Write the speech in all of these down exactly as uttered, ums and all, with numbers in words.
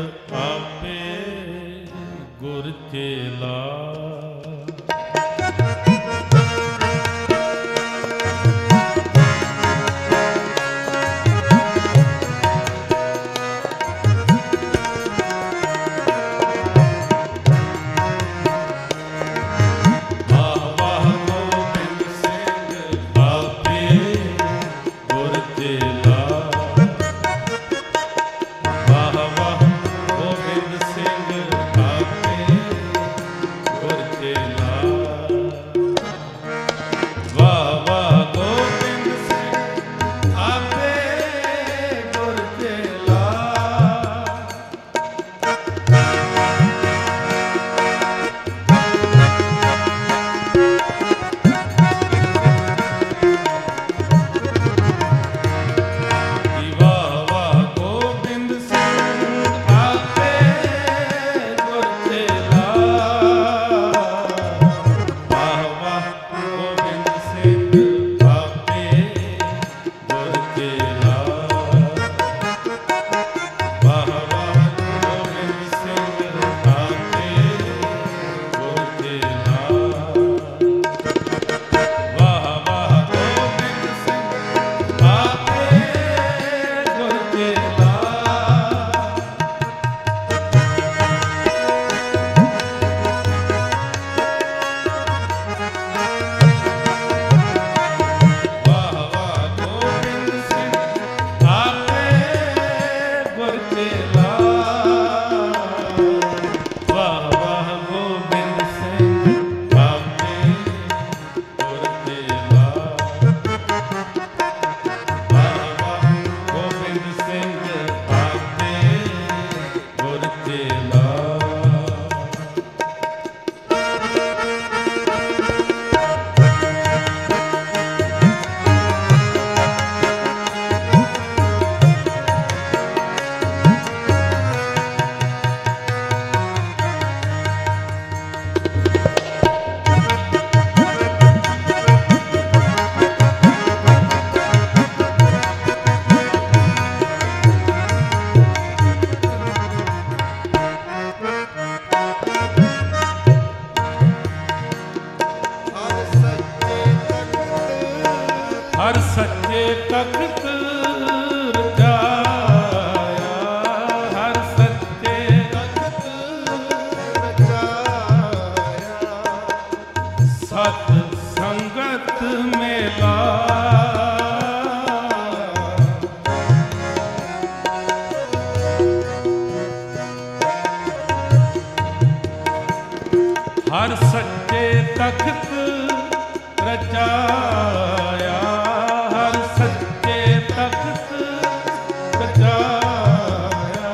ਆਪੇ ਗੁਰ ਚੇਲਾ। ਹਰ ਸੱਚੇ ਤਖਤ ਰਚਾਇਆ, ਹਰ ਸੱਚੇ ਤਖਤ ਰਚਾਇਆ, ਸਤ ਸੰਗਤ ਮੇਲਾ ਹਰ ਸੱਚੇ ਤਖਤ ਰਚਾਇਆ, ਹਰ ਸੱਚੇ ਤਖਤ ਰਚਾਇਆ,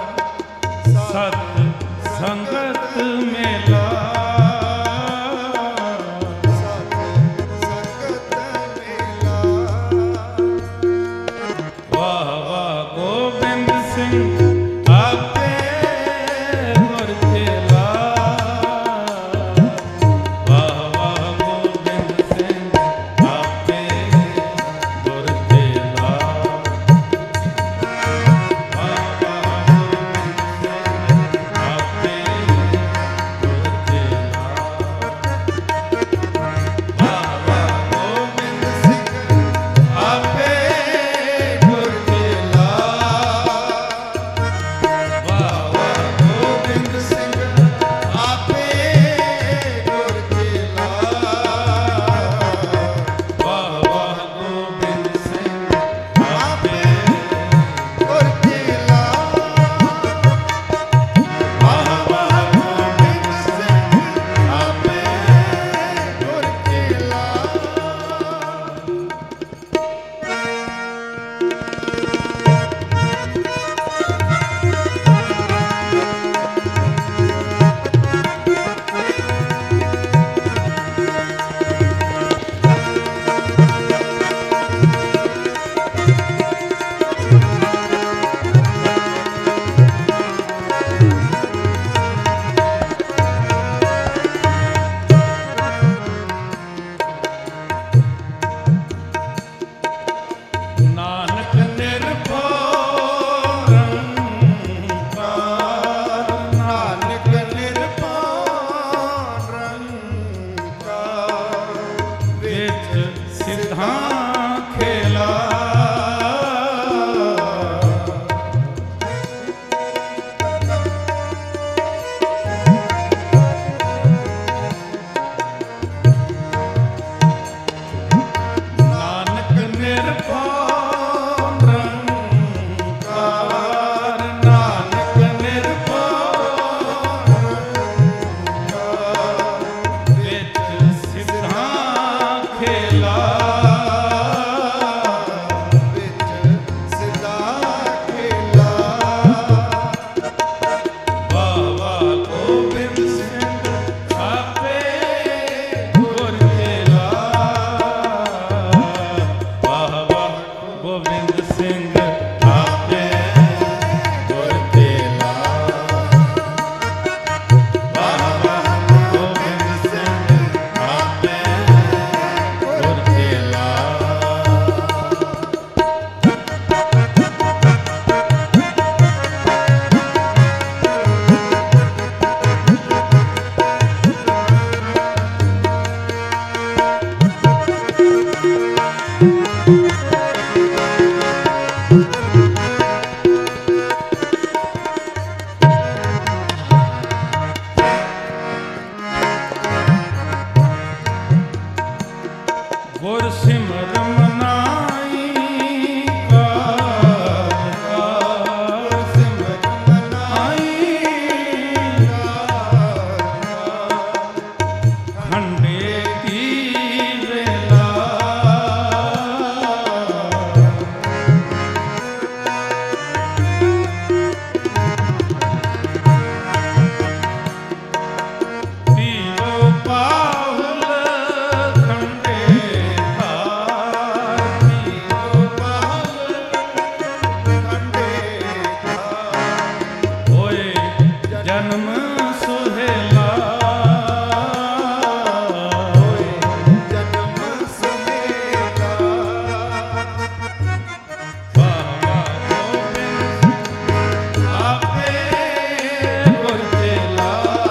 ਸਤ ਸੰਗਤ ਮੇਲਾ, ਸਤ ਸੰਗਤ ਮੇਲਾ। ਵਾਹ ਵਾਹ ਗੋਬਿੰਦ ਸਿੰਘ ਆਪੇ ਗੁਰ ਚੇਲਾ। ਜਨਮ ਸੁਹੇਲਾ ਹੋਏ ਜਨਮ ਸੁਹੇਲਾ। ਵਾਹ ਵਾਹ ਗੋਬਿੰਦ ਆਪੇ ਗੁਰ ਚੇਲਾ।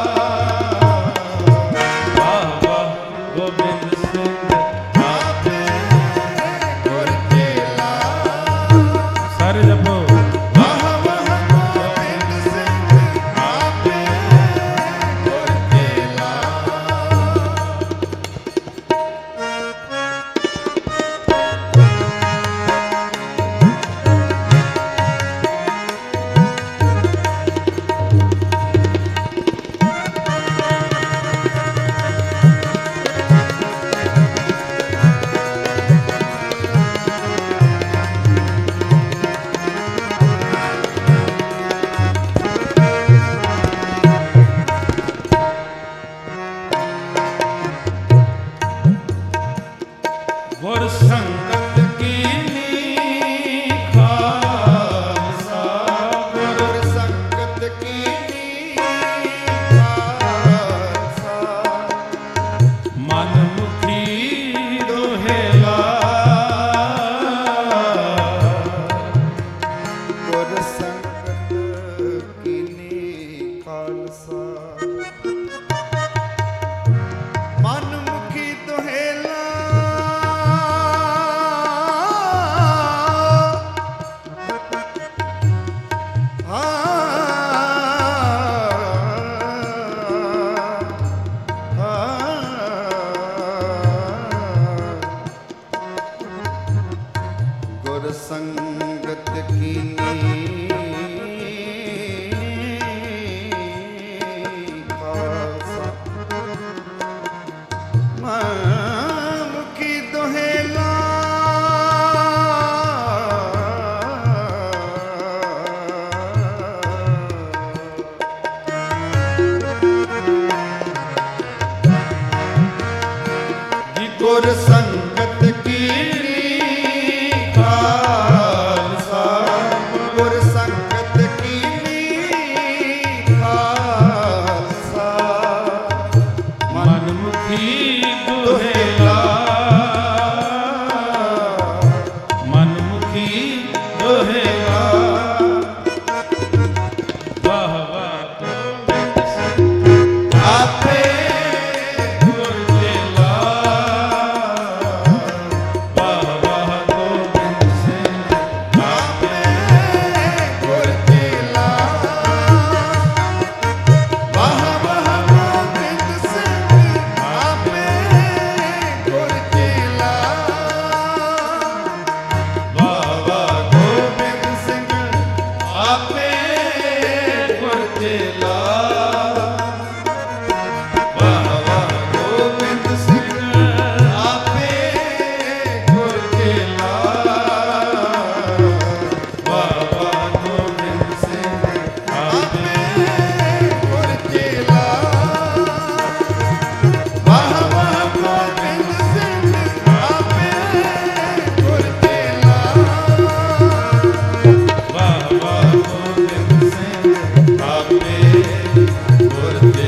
ਵਾਹ ਵਾਹ ਗੋਬਿੰਦ ਸਿੰਘ ਆਪੇ ਗੁਰ ਚੇਲਾ। ਸਾਰੇ ਜਪੋ। ਵਾਹ ਵਾਹ ਗੋਬਿੰਦ ਸਿੰਘ ਆਪੇ ਗੁਰ ਚੇਲਾ। ਗੁਰ ਸੰਗਤ ਕੀਨੀ ਖਾਲਸਾ। ਗੁਰ ਗੁਰ ਸੰਗਤ ਕੀਨੀ ਖਾਲਸਾ। ਮਨ ਮੁਖੀ ਦੋਹੇਲਾ। ਗੁਰ ਸੰਗਤ ਕੀਨੀ ਖਾਲਸਾ। ਮਨ ਮੁਖੀ ਦੋਹੇਲਾ। ਗੁਰ ਸੰਗਤ ਕੀਨੀ ਖਾਲਸਾ। ਮਨ ਮੁਖੀ ਦੋਹੇਲਾ। ਜੀ ਗੁਰ ਸੰਗਤ ਕੀਨੀ ਖਾਲਸਾ। ਗੁਰ ਸੰਗਤ ਕੀਨੀ ਖਾਲਸਾ। ਮਨ ਮੁਖੀ ਦੋਹੇਲਾ। ਮਨ ਮੁਖੀ ਦੋਹੇਲਾ। ਵਾਹ ਵਾਹ ਗੋਬਿੰਦ ਸਿੰਘ ਆਪੇ ਗੁਰ ਚੇਲਾ। ਵਾਹ ਵਾਹ ਗੋਬਿੰਦ ਸਿੰਘ ਆਪੇ ਗੁਰ ਚੇਲਾ। ਵਾਹ ਵਾਹ ਗੋਬਿੰਦ ਸਿੰਘ ਆਪੇ ਗੁਰ ਚੇਲਾ। ਵਾਹ ਵਾਹ ਗੋਬਿੰਦ ਸਿੰਘ ਆਪੇ ਗੁਰ ਚੇਲਾ। ਵਾਹ ਵਾਹ ਗੋਬਿੰਦ ਸਿੰਘ ਆਪੇ ਗੁਰ ਚੇਲਾ। ਵਾਹ ਵਾਹ ਗੋਬਿੰਦ ਸਿੰਘ ਆਪੇ ਗੁਰ ਚੇਲਾ। ਵਾਹ ਵਾਹ ਗੋਬਿੰਦ ਸਿੰਘ ਆਪੇ ਗੁਰ ਚੇਲਾ। ਵਾਹ ਵਾਹ ਗੋਬਿੰਦ ਸਿੰਘ ਆਪੇ ਗੁਰ ਚੇਲਾ।